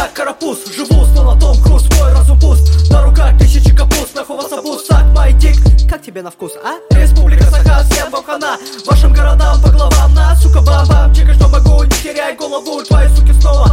как карапуз. Живу словно Том Круз, мой разум пуст. На руках тысячи капуст, нахуй вас обуз, сак мой дик. Как тебе на вкус, а? Республика Саха, всем вам хана. Вашим городам по головам на, сука, бам-бам. Чекай, что могу, не теряй голову, твои суки снова